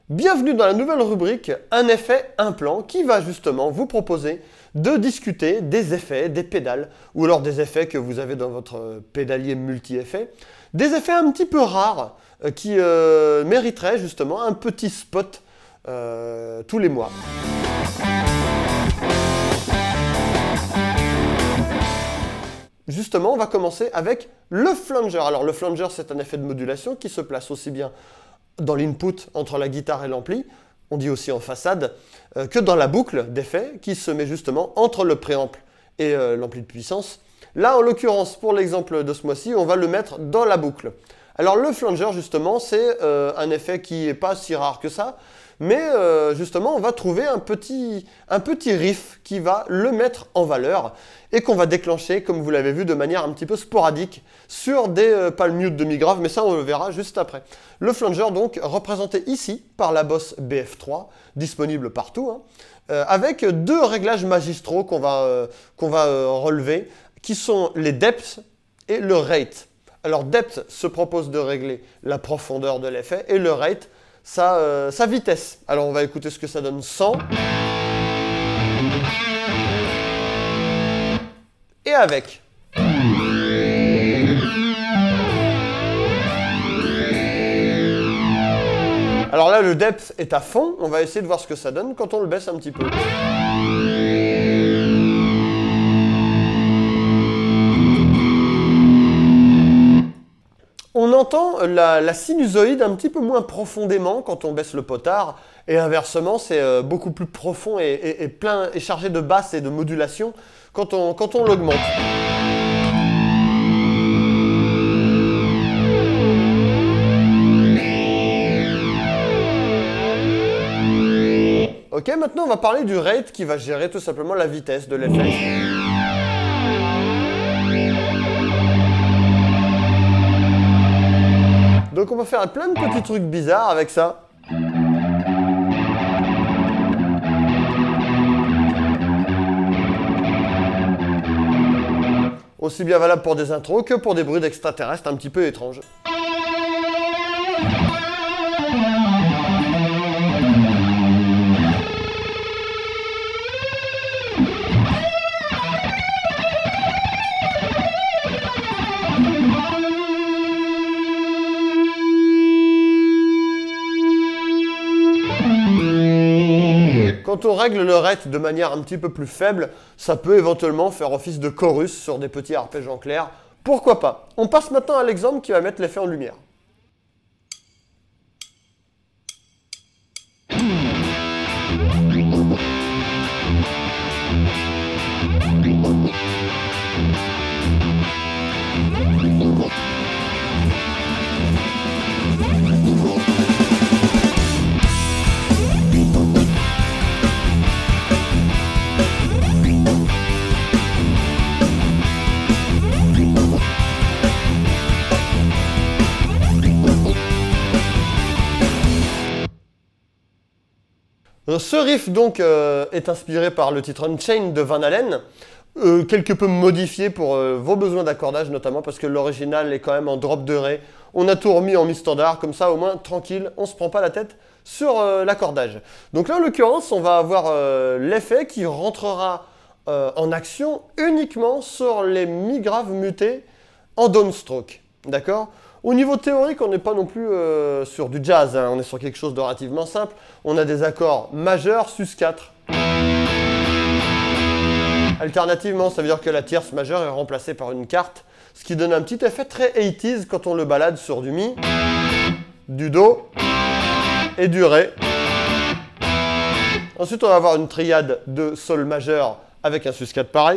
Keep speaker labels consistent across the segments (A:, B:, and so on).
A: Bienvenue dans la nouvelle rubrique Un effet, un plan qui va justement vous proposer de discuter des effets, des pédales ou alors des effets que vous avez dans votre pédalier multi-effet. Des effets un petit peu rares qui mériteraient justement un petit spot tous les mois. Justement, on va commencer avec le flanger. Alors le flanger, c'est un effet de modulation qui se place aussi bien dans l'input entre la guitare et l'ampli, on dit aussi en façade, que dans la boucle d'effet qui se met justement entre le préampli et l'ampli de puissance. Là, en l'occurrence, pour l'exemple de ce mois-ci, on va le mettre dans la boucle. Alors le flanger, justement, c'est un effet qui n'est pas si rare que ça, mais justement, on va trouver un petit riff qui va le mettre en valeur et qu'on va déclencher, comme vous l'avez vu, de manière un petit peu sporadique sur des palmutes demi-graves, mais ça, on le verra juste après. Le flanger, donc, représenté ici par la Boss BF3, disponible partout, avec deux réglages magistraux qu'on va relever, qui sont les depths et le rate. Alors, depth se propose de régler la profondeur de l'effet et le rate, sa vitesse. Alors, on va écouter ce que ça donne sans. Et avec. Alors là, le depth est à fond. On va essayer de voir ce que ça donne quand on le baisse un petit peu. On entend la sinusoïde un petit peu moins profondément quand on baisse le potard, et inversement, c'est beaucoup plus profond et plein et chargé de basse et de modulation quand on l'augmente. Ok, maintenant on va parler du rate qui va gérer tout simplement la vitesse de l'effet. Donc on va faire plein de petits trucs bizarres avec ça. Aussi bien valable pour des intros que pour des bruits d'extraterrestres un petit peu étranges. Quand on règle le rate de manière un petit peu plus faible, ça peut éventuellement faire office de chorus sur des petits arpèges en clair. Pourquoi pas? On passe maintenant à l'exemple qui va mettre l'effet en lumière. Ce riff donc est inspiré par le titre Unchained de Van Halen, quelque peu modifié pour vos besoins d'accordage notamment parce que l'original est quand même en drop de ré. On a tout remis en mi standard, comme ça au moins tranquille, on se prend pas la tête sur l'accordage. Donc là en l'occurrence on va avoir l'effet qui rentrera en action uniquement sur les mi graves mutés en downstroke, d'accord ? Au niveau théorique, on n'est pas non plus sur du jazz, on est sur quelque chose de relativement simple. On a des accords majeurs sus4. Alternativement, ça veut dire que la tierce majeure est remplacée par une quarte, ce qui donne un petit effet très 80s quand on le balade sur du mi, du do et du ré. Ensuite, on va avoir une triade de sol majeur avec un sus4 pareil.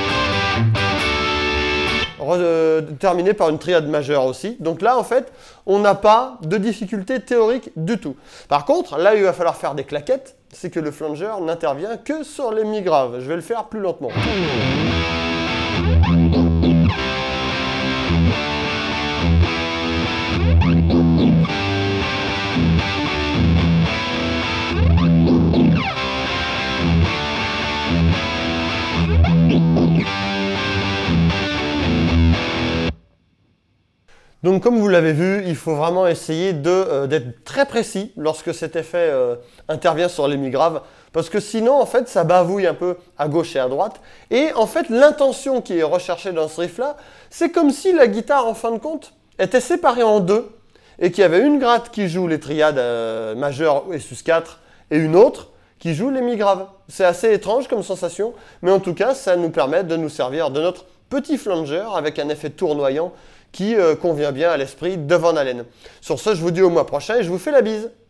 A: Terminé par une triade majeure aussi. Donc là, en fait, on n'a pas de difficulté théorique du tout. Par contre, là, il va falloir faire des claquettes. C'est que le flanger n'intervient que sur les mi graves. Je vais le faire plus lentement. Donc comme vous l'avez vu, il faut vraiment essayer d'être très précis lorsque cet effet intervient sur les mi graves, parce que sinon en fait ça bavouille un peu à gauche et à droite. Et en fait l'intention qui est recherchée dans ce riff là, c'est comme si la guitare en fin de compte était séparée en deux et qu'il y avait une gratte qui joue les triades majeures et sus4 et une autre qui joue les mi graves. C'est assez étrange comme sensation, mais en tout cas ça nous permet de nous servir de notre petit flanger avec un effet tournoyant qui convient bien à l'esprit de Van Halen. Sur ce, je vous dis au mois prochain et je vous fais la bise.